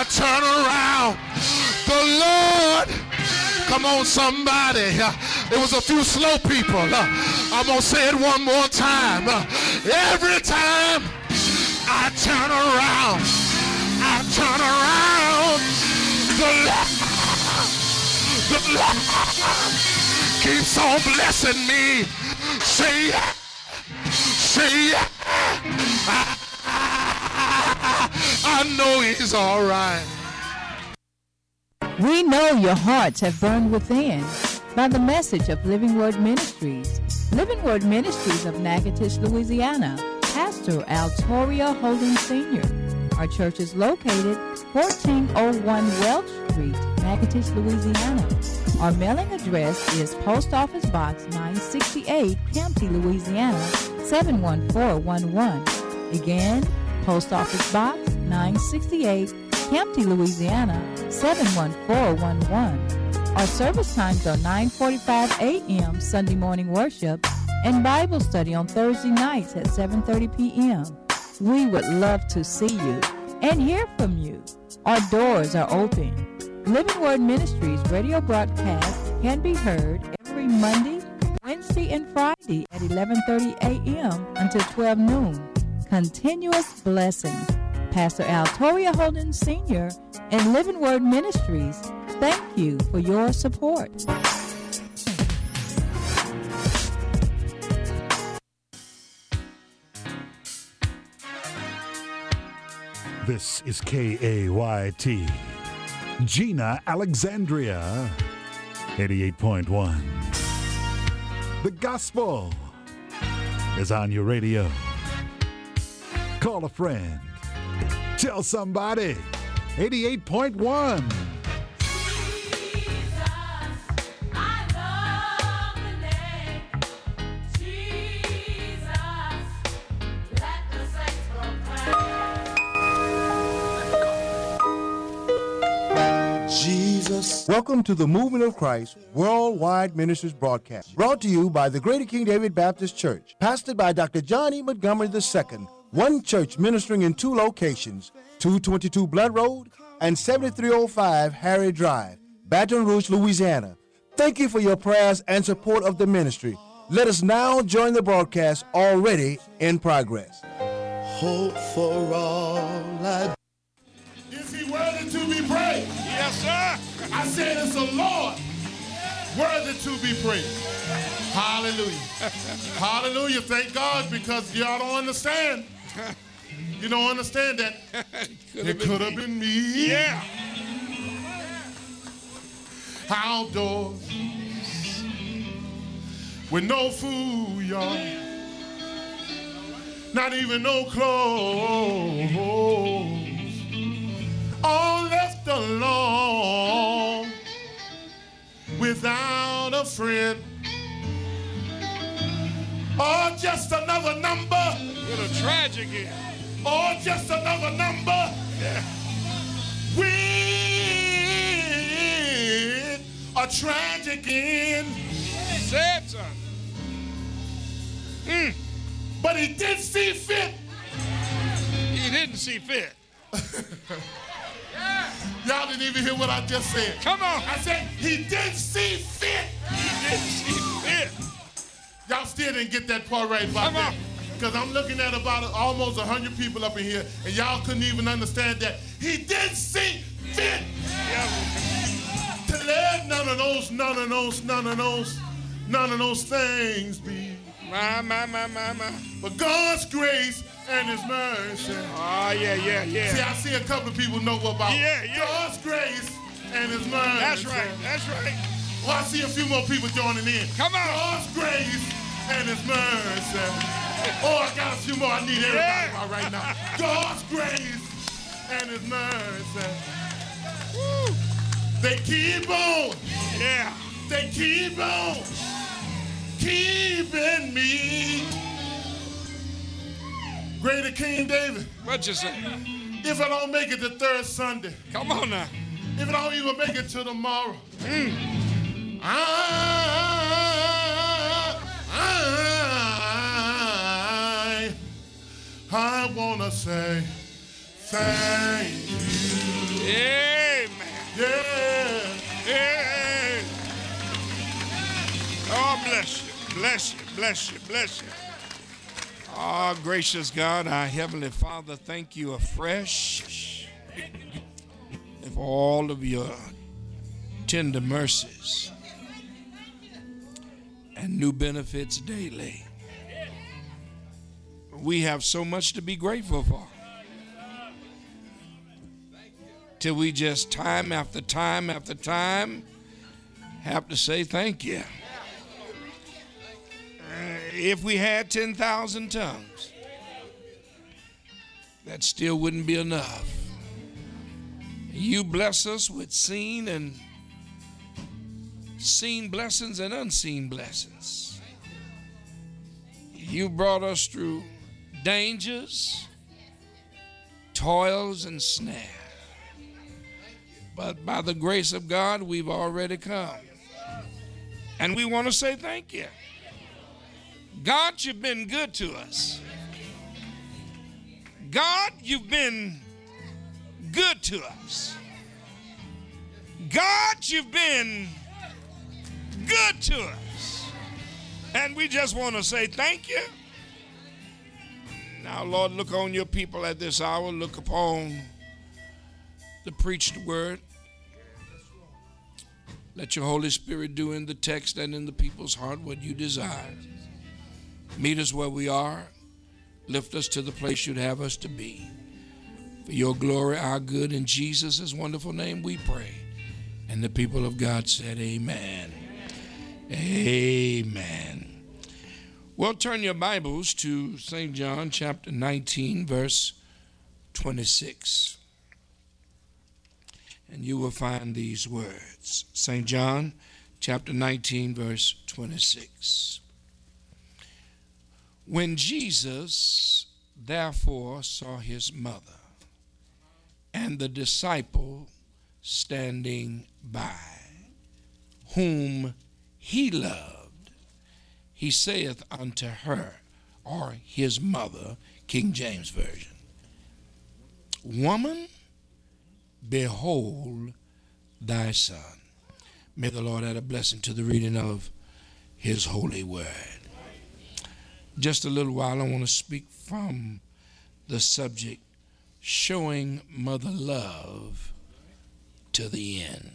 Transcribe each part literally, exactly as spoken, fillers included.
turn around. The Lord, come on somebody. It was a few slow people. I'm going to say it one more time. Every time I turn around, I turn around. The Lord, the Lord keeps on blessing me. Say, say, I, I know he's all right. We know your hearts have burned within by the message of Living Word Ministries. Living Word Ministries of Natchitoches, Louisiana. Pastor Altoria Holden Senior Our church is located fourteen oh one Welch Street, Natchitoches, Louisiana. Our mailing address is Post Office Box nine sixty-eight, Campty, Louisiana, seven one four one one. Again, Post Office Box nine sixty-eight, Campty, Louisiana, seven one four one one. Our service times are nine forty-five a.m. Sunday morning worship and Bible study on Thursday nights at seven thirty p.m. We would love to see you and hear from you. Our doors are open. Living Word Ministries radio broadcast can be heard every Monday, Wednesday, and Friday at eleven thirty a.m. until twelve noon. Continuous blessings. Pastor Altoria Holden Senior and Living Word Ministries, thank you for your support. This is K A Y T, Gina, Alexandria, eighty-eight point one. The gospel is on your radio. Call a friend. Tell somebody. eighty-eight point one. Welcome to the Movement of Christ Worldwide Ministries broadcast, brought to you by the Greater King David Baptist Church, pastored by Doctor John E. Montgomery the Second, one church ministering in two locations, two twenty-two Blunt Road and seventy-three oh five Harry Drive, Baton Rouge, Louisiana. Thank you for your prayers and support of the ministry. Let us now join the broadcast already in progress. Hope for all I... Is he worthy to be praised? Yes, sir. I said it's the Lord worthy to be praised. Hallelujah. Hallelujah. Thank God, because y'all don't understand. You don't understand that it could have been me. Yeah. Outdoors with no food, y'all. Not even no clothes. All left alone without a friend. Or just another number. With a tragic end. Or just another number. Yeah. With a tragic end. Say it, son. Mm. But he did see fit. He didn't see fit. Yeah. Y'all didn't even hear what I just said. Come on. I said he did see fit. He didn't see fit. Y'all still didn't get that part right about Come that. on. Because I'm looking at about almost one hundred people up in here, and y'all couldn't even understand that he did see fit. Yeah. To let none of those, none of those, none of those, none of those things be. My, my, my, my, my. But God's grace and his mercy. Oh, yeah, yeah, yeah. See, I see a couple of people know about yeah, yeah. God's grace and his mercy. That's right, that's right. Well, I see a few more people joining in. Come on. God's grace and his mercy. Oh, I got a few more I need everybody Yeah. about right now. God's grace and his mercy. Woo. They keep on. Yeah. They keep on keeping me. Greater King David. What you say? If I don't make it the third Sunday. Come on now. If I don't even make it till tomorrow. Mm. I, I, I want to say thank you. Amen. Yeah. Yeah. Oh, bless you, bless you, bless you, bless you. Oh, gracious God, our Heavenly Father, thank you afresh for all of your tender mercies and new benefits daily. We have so much to be grateful for. Till we just time after time after time have to say thank you. Uh, if we had ten thousand tongues, that still wouldn't be enough. You bless us with seen and seen blessings and unseen blessings. You brought us through dangers, toils, and snares. But by the grace of God, we've already come. And we want to say thank you. God, you've been good to us. God, you've been good to us. God, you've been good to us. And we just want to say thank you. Now, Lord, look on your people at this hour. Look upon the preached word. Let your Holy Spirit do in the text and in the people's heart what you desire. Meet us where we are. Lift us to the place you'd have us to be. For your glory, our good, in Jesus' wonderful name we pray. And the people of God said amen. Amen. Well, turn your Bibles to Saint John chapter nineteen, verse twenty-six. And you will find these words. Saint John chapter nineteen, verse twenty-six. When Jesus therefore saw his mother and the disciple standing by, whom he loved, he saith unto her, or his mother, King James Version, Woman, behold thy son. May the Lord add a blessing to the reading of his holy word. Just a little while, I want to speak from the subject, showing mother love to the end.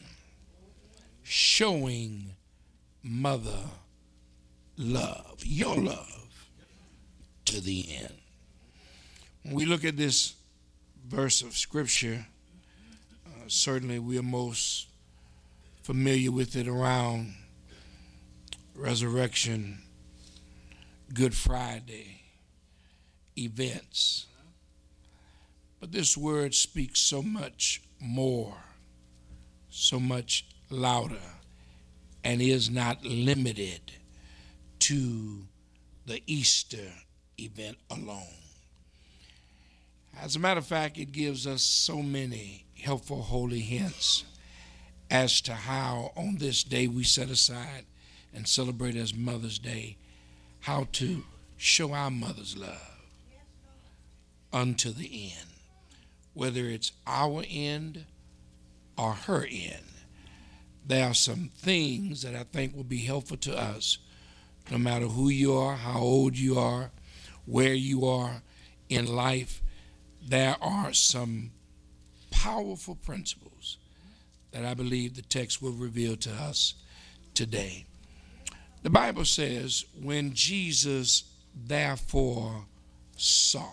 Showing mother love, your love to the end. When we look at this verse of scripture, uh, certainly we are most familiar with it around resurrection, Good Friday events. But this word speaks so much more, so much louder, and is not limited to the Easter event alone. As a matter of fact, it gives us so many helpful holy hints as to how on this day we set aside and celebrate as Mother's Day, how to show our mother's love unto the end, whether it's our end or her end. There are some things that I think will be helpful to us, no matter who you are, how old you are, where you are in life. There are some powerful principles that I believe the text will reveal to us today. The Bible says, when Jesus therefore saw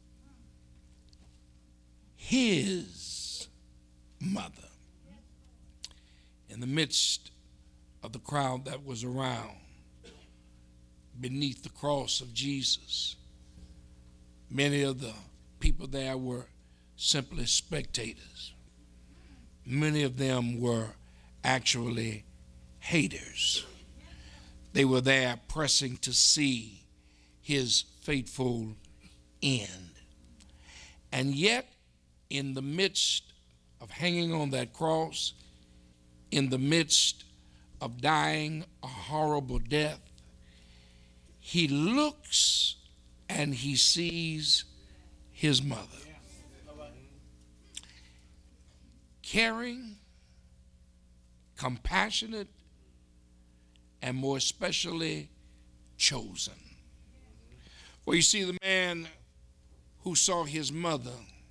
his mother in the midst of the crowd that was around, beneath the cross of Jesus, many of the people there were simply spectators. Many of them were actually haters. They were there pressing to see his fateful end. And yet, in the midst of hanging on that cross, in the midst of dying a horrible death, he looks and he sees his mother. caring, compassionate, and more especially chosen. Well, you see, the man who saw his mother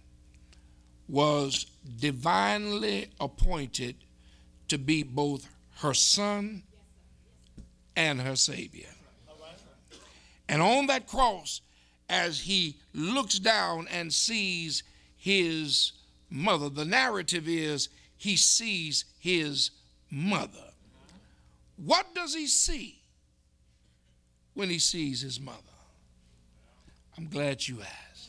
was divinely appointed to be both her son and her Savior. And on that cross, as he looks down and sees his mother, the narrative is he sees his mother. What does he see when he sees his mother? I'm glad you asked.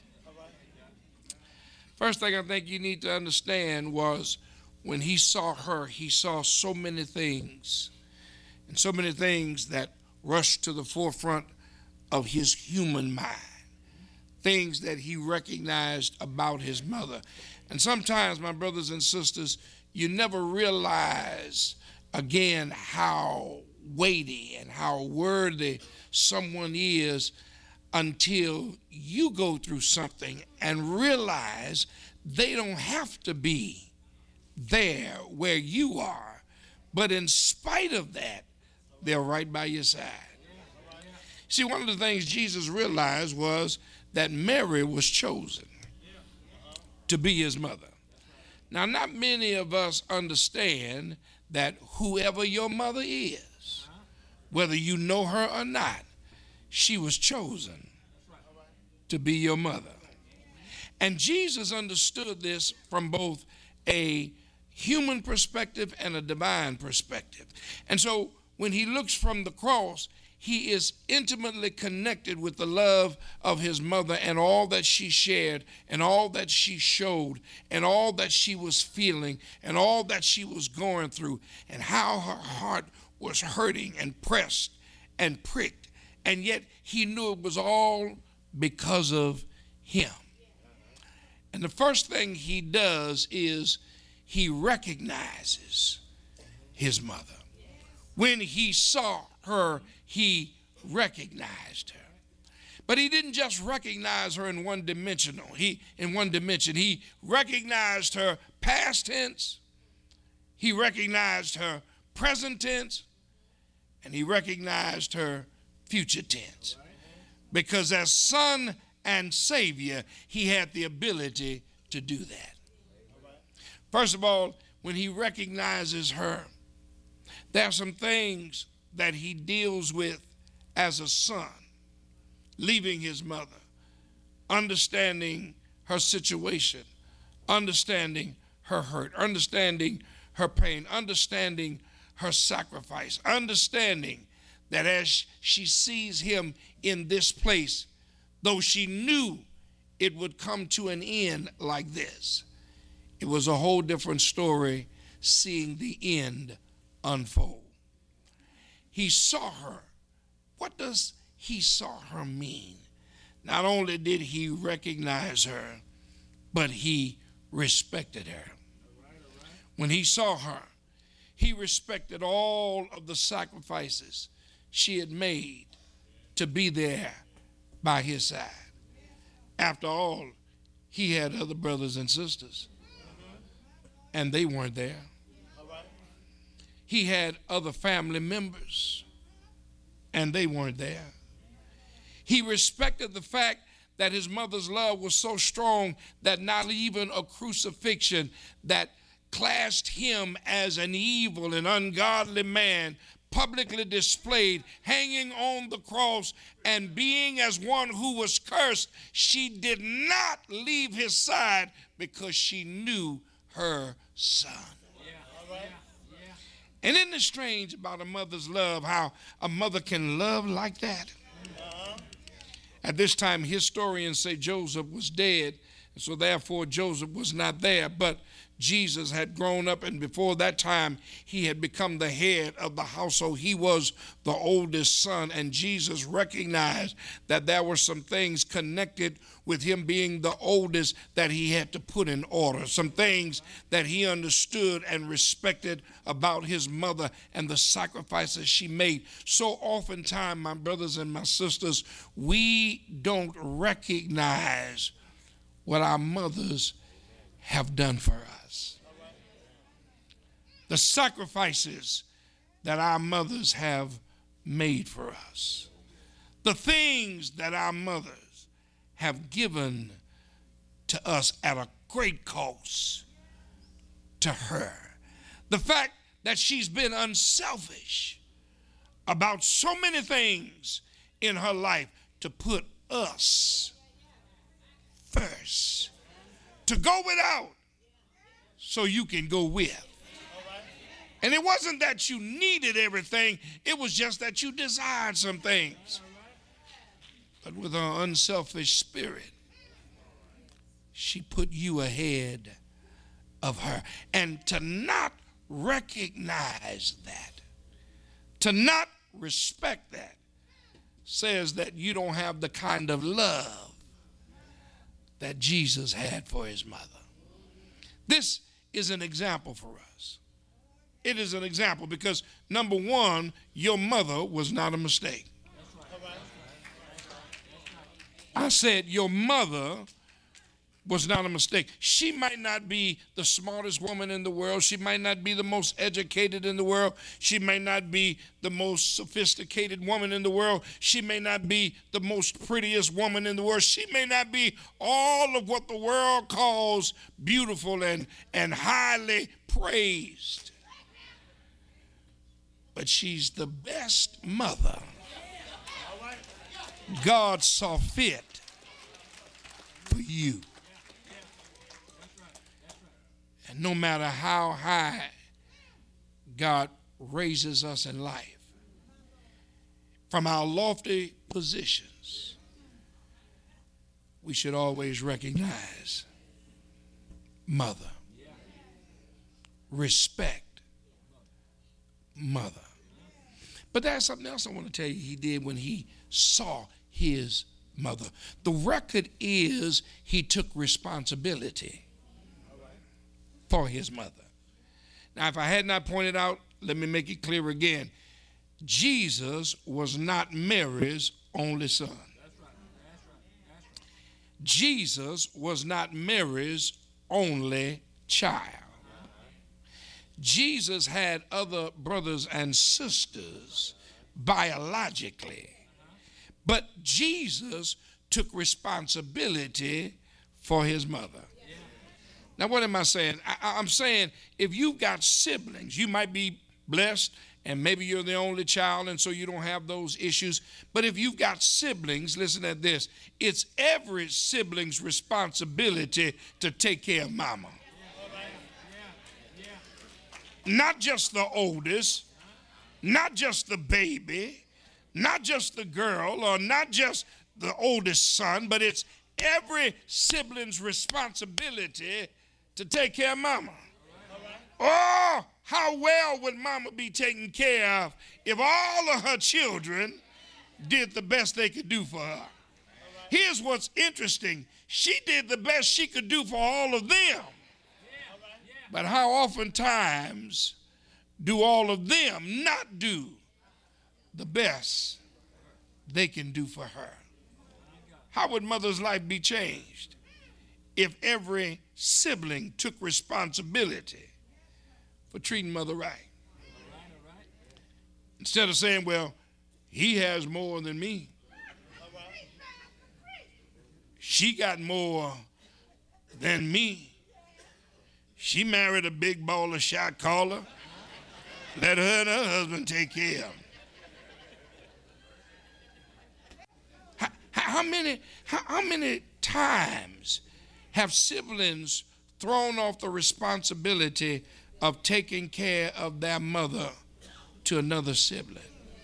First thing I think you need to understand was when he saw her, he saw so many things, and so many things that rushed to the forefront of his human mind, things that he recognized about his mother. And sometimes, my brothers and sisters, you never realize again how weighty and how worthy someone is until you go through something and realize they don't have to be there where you are, but in spite of that, they're right by your side. See, one of the things Jesus realized was that Mary was chosen to be his mother. Now, not many of us understand that whoever your mother is, whether you know her or not, she was chosen to be your mother. And Jesus understood this from both a human perspective and a divine perspective. And so when he looks from the cross, he is intimately connected with the love of his mother and all that she shared and all that she showed and all that she was feeling and all that she was going through and how her heart was hurting and pressed and pricked. And yet he knew it was all because of him. And the first thing he does is he recognizes his mother. When he saw her, he recognized her. But he didn't just recognize her in one dimensional. He in one dimension. He recognized her past tense, he recognized her present tense, and he recognized her future tense. Because as son and Savior, he had the ability to do that. First of all, when he recognizes her, there are some things that he deals with as a son, leaving his mother, understanding her situation, understanding her hurt, understanding her pain, understanding her sacrifice, understanding that as she sees him in this place, though she knew it would come to an end like this, it was a whole different story seeing the end unfold. He saw her. What does he saw her mean? Not only did he recognize her, but he respected her. When he saw her, he respected all of the sacrifices she had made to be there by his side. After all, he had other brothers and sisters, and they weren't there. He had other family members, and they weren't there. He respected the fact that his mother's love was so strong that not even a crucifixion that classed him as an evil and ungodly man, publicly displayed, hanging on the cross and being as one who was cursed, she did not leave his side because she knew her son. And isn't it strange about a mother's love, how a mother can love like that? At this time, historians say Joseph was dead, and so therefore Joseph was not there. But Jesus had grown up, and before that time, he had become the head of the household. He was the oldest son, and Jesus recognized that there were some things connected with him being the oldest that he had to put in order, some things that he understood and respected about his mother and the sacrifices she made. So oftentimes, my brothers and my sisters, we don't recognize what our mothers have done for us. the sacrifices that our mothers have made for us, the things that our mothers have given to us at a great cost to her, the fact that she's been unselfish about so many things in her life to put us first, to go without so you can go with. And it wasn't that you needed everything, it was just that you desired some things. But with her unselfish spirit, she put you ahead of her. And to not recognize that, to not respect that, says that you don't have the kind of love that Jesus had for his mother. This is an example for us. It is an example because, number one, your mother was not a mistake. I said your mother was not a mistake. She might not be the smartest woman in the world. She might not be the most educated in the world. She may not be the most sophisticated woman in the world. She may not be the most prettiest woman in the world. She may not be all of what the world calls beautiful and, and highly praised. But she's the best mother God saw fit for you. And no matter how high God raises us in life, from our lofty positions, we should always recognize mother, respect mother. But there's something else I want to tell you he did when he saw his mother. The record is he took responsibility for his mother. Now, if I had not pointed out, let me make it clear again. Jesus was not Mary's only son. Jesus was not Mary's only child. Jesus had other brothers and sisters biologically, but Jesus took responsibility for his mother. Now, what am I saying? I, I'm saying if you've got siblings, you might be blessed and maybe you're the only child and so you don't have those issues. But if you've got siblings, listen at this. It's every sibling's responsibility to take care of mama. Not just the oldest, not just the baby, not just the girl, or not just the oldest son, but it's every sibling's responsibility to take care of mama. Oh, how well would mama be taken care of if all of her children did the best they could do for her? Here's what's interesting. She did the best she could do for all of them. But how oftentimes do all of them not do the best they can do for her? How would mother's life be changed if every sibling took responsibility for treating mother right? Instead of saying, well, he has more than me. She got more than me. She married a big baller shot caller. Let her and her husband take care of him. How, how many, how, how many times have siblings thrown off the responsibility of taking care of their mother to another sibling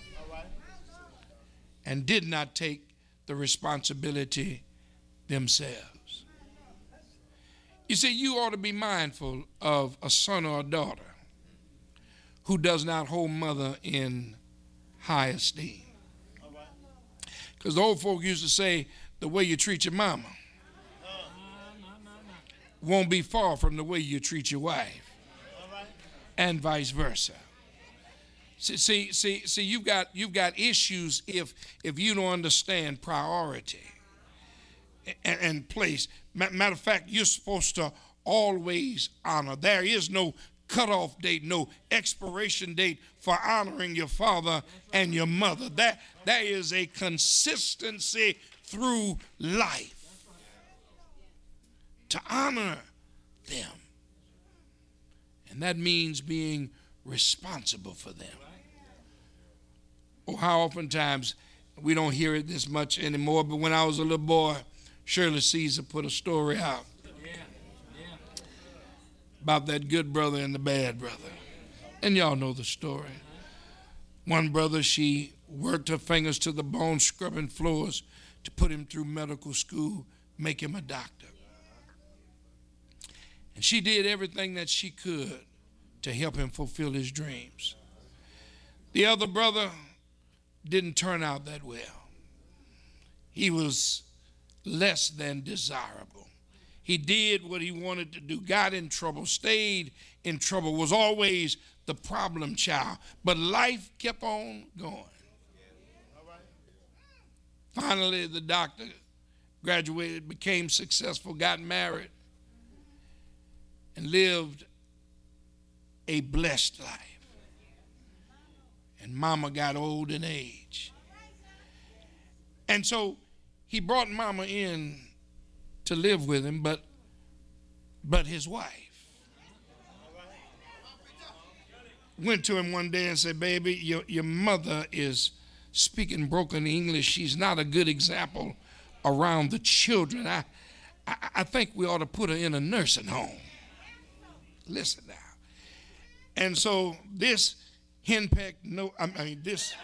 and did not take the responsibility themselves? You see, you ought to be mindful of a son or a daughter who does not hold mother in high esteem. Because the old folk used to say, the way you treat your mama won't be far from the way you treat your wife, and vice versa. See, see, see, see you've got you've got issues if if you don't understand priority and, and place. Matter of fact, you're supposed to always honor. There is no cutoff date, no expiration date for honoring your father and your mother. That, that is a consistency through life to honor them. And that means being responsible for them. Oh, how oftentimes we don't hear it this much anymore, but when I was a little boy, Shirley Caesar put a story out about that good brother and the bad brother. And y'all know the story. One brother, she worked her fingers to the bone, scrubbing floors to put him through medical school, make him a doctor. And she did everything that she could to help him fulfill his dreams. The other brother didn't turn out that well. He was less than desirable. He did what he wanted to do, got in trouble, stayed in trouble, was always the problem child. But life kept on going. Finally, the doctor graduated, became successful, got married, and lived a blessed life. And mama got old in age. And so he brought mama in to live with him, but but his wife went to him one day and said, baby, your, your mother is speaking broken English. She's not a good example around the children. I, I, I think we ought to put her in a nursing home. Listen now. And so this henpecked, no, I mean this,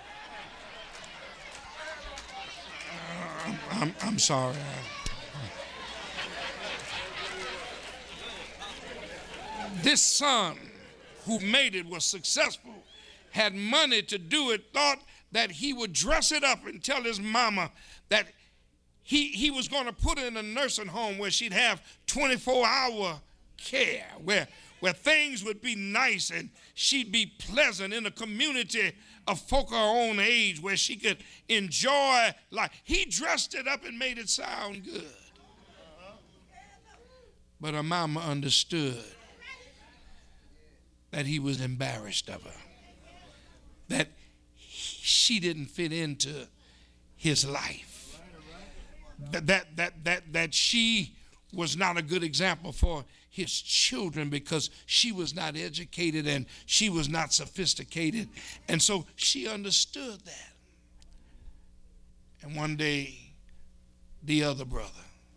uh, I'm, I'm, I'm sorry. This son who made it, was successful, had money to do it, thought that he would dress it up and tell his mama that he, he was going to put her in a nursing home where she'd have twenty-four hour care, where, where things would be nice and she'd be pleasant in a community of folk her own age where she could enjoy life. He dressed it up and made it sound good. But her mama understood that he was embarrassed of her, that he, she didn't fit into his life, that, that, that, that, that she was not a good example for his children because she was not educated and she was not sophisticated. And so she understood that. And one day, the other brother,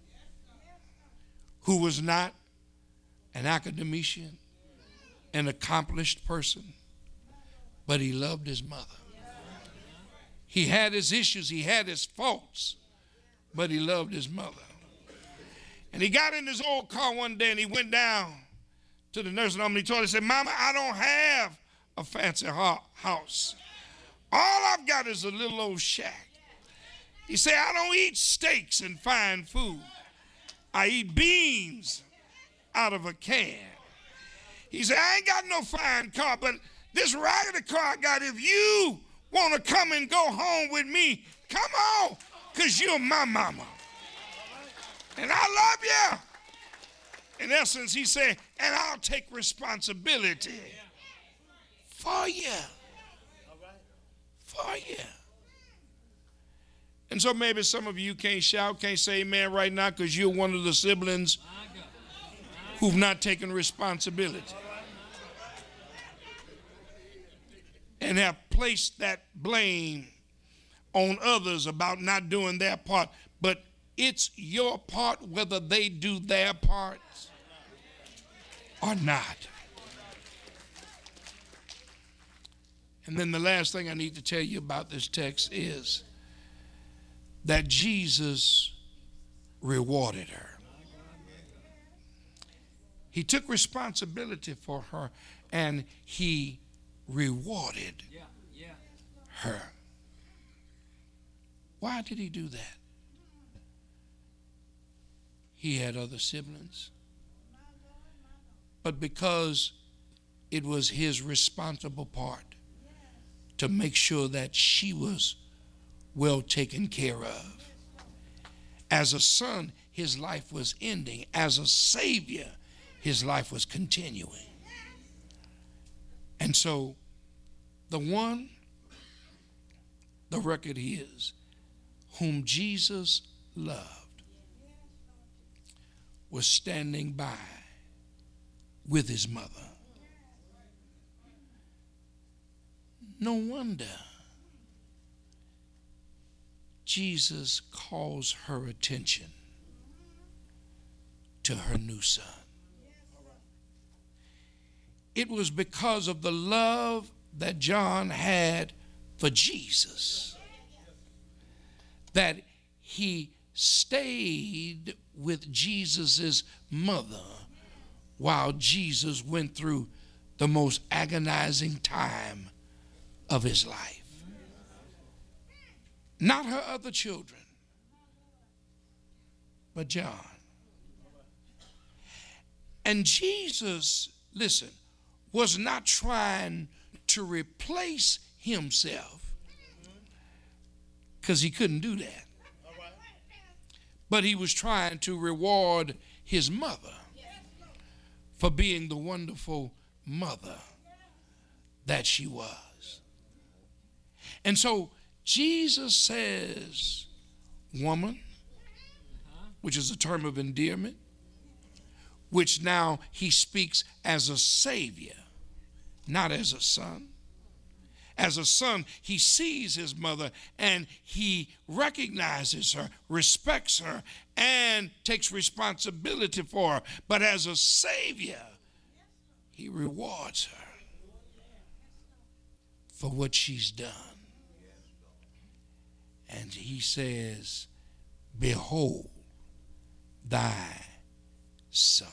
who was not an academician, an accomplished person, but he loved his mother. He had his issues, he had his faults, but he loved his mother. And he got in his old car one day and he went down to the nursing home and he told her, he said, Mama, I don't have a fancy house. All I've got is a little old shack. He said, I don't eat steaks and fine food. I eat beans out of a can. He said, I ain't got no fine car, but this raggedy car I got, if you want to come and go home with me, come on, because you're my mama. And I love you. In essence, he said, and I'll take responsibility for you. For you. And so maybe some of you can't shout, can't say amen right now because you're one of the siblings who've not taken responsibility and have placed that blame on others about not doing their part. But it's your part whether they do their part or not. And then the last thing I need to tell you about this text is that Jesus rewarded her. He took responsibility for her and he rewarded her. Why did he do that? He had other siblings. But because it was his responsible part to make sure that she was well taken care of. As a son, his life was ending. As a savior, his life was continuing. And so the one, the record is, whom Jesus loved, was standing by with his mother. No wonder Jesus calls her attention to her new son. It was because of the love that John had for Jesus that he stayed with Jesus's mother while Jesus went through the most agonizing time of his life. Not her other children, but John. And Jesus, listen, was not trying to replace himself, because he couldn't do that. But he was trying to reward his mother for being the wonderful mother that she was. And so Jesus says, woman, which is a term of endearment, which now he speaks as a savior, not as a son. As a son, he sees his mother and he recognizes her, respects her, and takes responsibility for her. But as a savior, he rewards her for what she's done. And he says, behold thy son.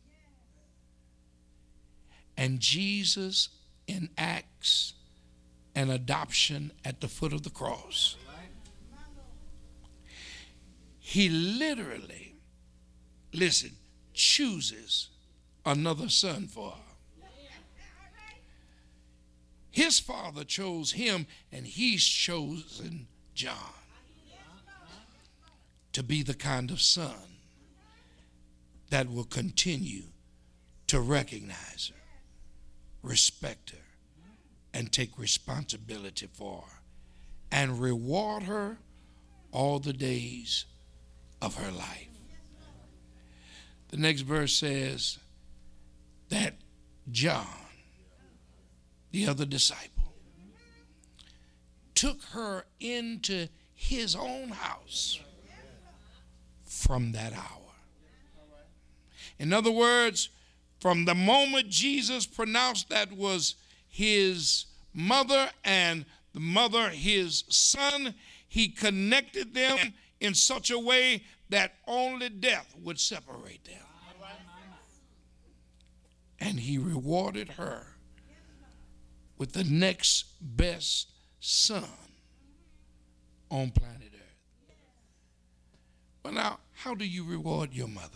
And Jesus enacts an adoption at the foot of the cross. He literally, listen, chooses another son for her. His father chose him, and he's chosen John to be the kind of son that will continue to recognize her, respect her, and take responsibility for her, and reward her all the days of her life. The next verse says that John, the other disciple, took her into his own house from that hour. In other words, from the moment Jesus pronounced that was his mother and the mother his son, he connected them in such a way that only death would separate them. And he rewarded her with the next best son on planet Earth. Well, now, how do you reward your mother?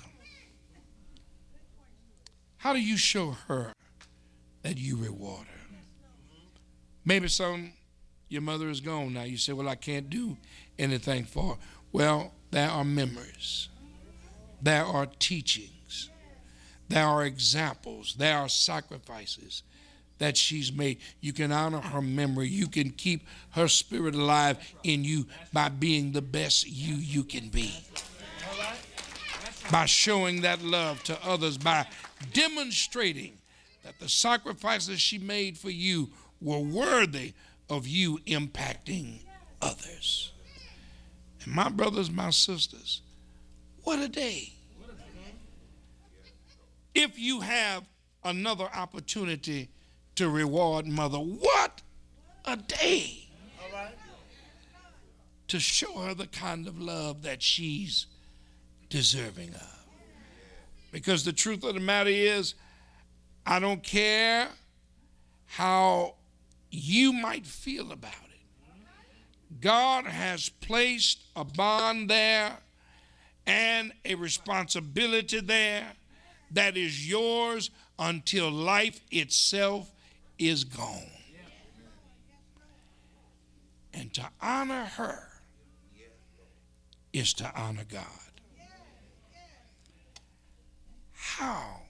How do you show her that you reward her? Maybe some, your mother is gone now. You say, well, I can't do anything for her. Well, there are memories. There are teachings. There are examples. There are sacrifices that she's made. You can honor her memory. You can keep her spirit alive in you by being the best you you can be. By showing that love to others, by demonstrating that the sacrifices she made for you were worthy of you impacting others. And my brothers, my sisters, what a day. If you have another opportunity to reward mother, what a day. To show her the kind of love that she's deserving of. Because the truth of the matter is, I don't care how you might feel about it. God has placed a bond there and a responsibility there that is yours until life itself is gone. And to honor her is to honor God. How